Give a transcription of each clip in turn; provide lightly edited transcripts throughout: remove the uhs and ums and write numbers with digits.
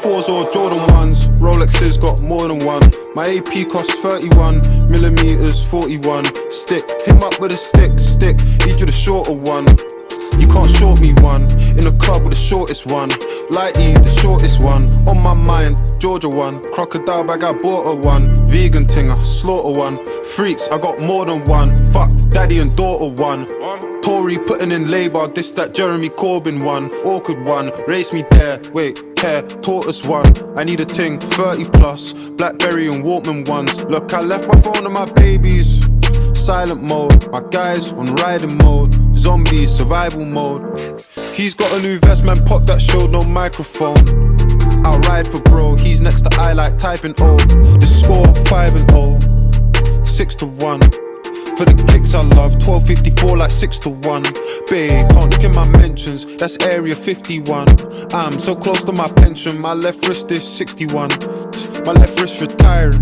4s or Jordan 1s. Rolexes got more than one. My AP costs 31mm, 41. Stick, him up with a stick. Need you the shorter one. You can't short me one. In the club with the shortest one. Lighty, the shortest one. On my mind, Georgia one. Crocodile bag, I bought her one. Vegan ting, I slaughter one. Freaks, I got more than one. Fuck, daddy and daughter one. Tory putting in labour, this that Jeremy Corbyn one. Awkward one, race me there, wait, care, tortoise one. I need a ting, 30 plus, Blackberry and Walkman ones. Look, I left my phone to my babies. Silent mode, my guys on riding mode. Zombies, survival mode. He's got a new vest, man, pop that showed no microphone. I'll ride for bro, he's next to I like typing O. The score, 5-0, 6-1. For the kicks I love, 12.54 like 6-1. Babe, can't look in my mentions, that's area 51. I'm so close to my pension, my left wrist is 61. My left wrist retiring.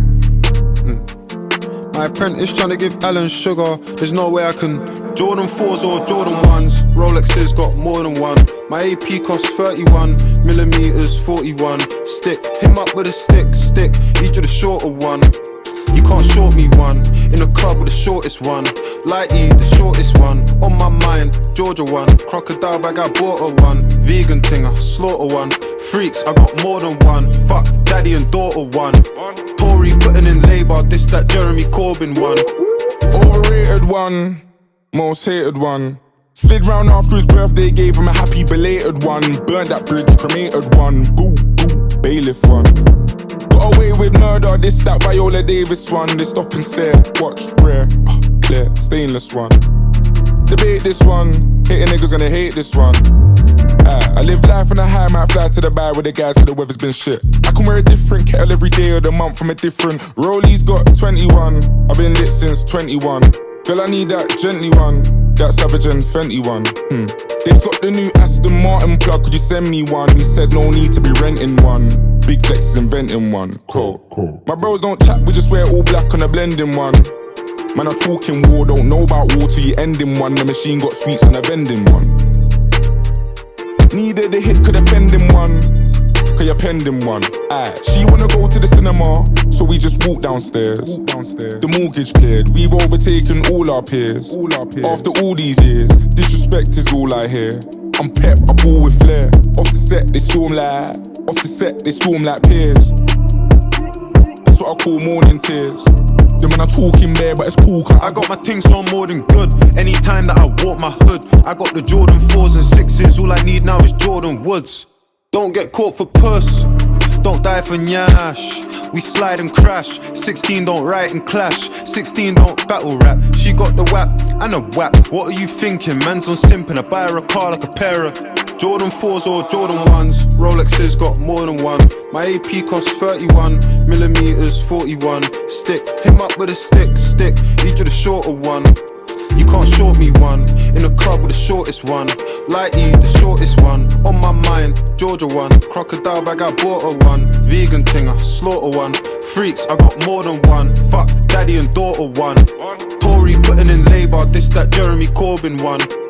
My apprentice tryna give Alan sugar, there's no way I can. Jordan 4s or Jordan 1s, Rolexes got more than one. My AP costs 31mm, 41. Stick, him up with a stick. Need you the shorter one. You can't short me one. In the club with the shortest one. Lighty, the shortest one. On my mind, Georgia one. Crocodile bag, I bought her one. Vegan ting, I slaughter one. Freaks, I got more than one. Fuck, daddy and daughter one. Tory putting in labour, this that Jeremy Corbyn one. Overrated one, most hated one. Slid round after his birthday, gave him a happy belated one. Burned that bridge, cremated one. Boo, bailiff one. Got away with murder, this that Viola Davis one. They stop and stare, watch, rare, clear, stainless one. Debate this one, hating niggas gonna hate this one. I live life on a high, might fly to the bar with the guys cause the weather's been shit. I can wear a different kettle every day of the month from a different. Rollies got 21, I've been lit since 21. Girl, I need that gently one, that Savage and Fenty one. They've got the new Aston Martin plug, could you send me one? He said no need to be renting one. Big Flex is inventing one. Cool. My bros don't chat, we just wear all black on a blending one. Man, I'm talking war, don't know about war till you ending one. The machine got sweets on a vending one. Needed a hit, could have penned him one. Cause you're pending one. She wanna go to the cinema, so we just walk downstairs. The mortgage cleared, we've overtaken all our peers. After all these years, disrespect is all I hear. I'm pep, I ball with flair. Off the set, they storm like peers. That's what I call morning tears. The man I talking there, but it's cool. I got my things so more than good. Anytime that I walk my hood, I got the Jordan 4s and 6s. All I need now is Jordan Woods. Don't get caught for puss, don't die for nyash. We slide and crash. 16 don't write and clash. 16 don't battle rap. She got the whap and a whap. What are you thinking? Man's on simping. I buy her a car like a pair of Jordan 4s or Jordan 1s. Rolexes got more than one. My AP costs 31mm, 41. Stick, him up with a stick. Need you the shorter one. You can't short me one. In the club with the shortest one. Lighty, the shortest one. On my mind, Georgia one. Crocodile bag, I bought her one. Vegan ting, I slaughter one. Freaks, I got more than one. Fuck, daddy and daughter one. Tory putting in labour, this that Jeremy Corbyn one.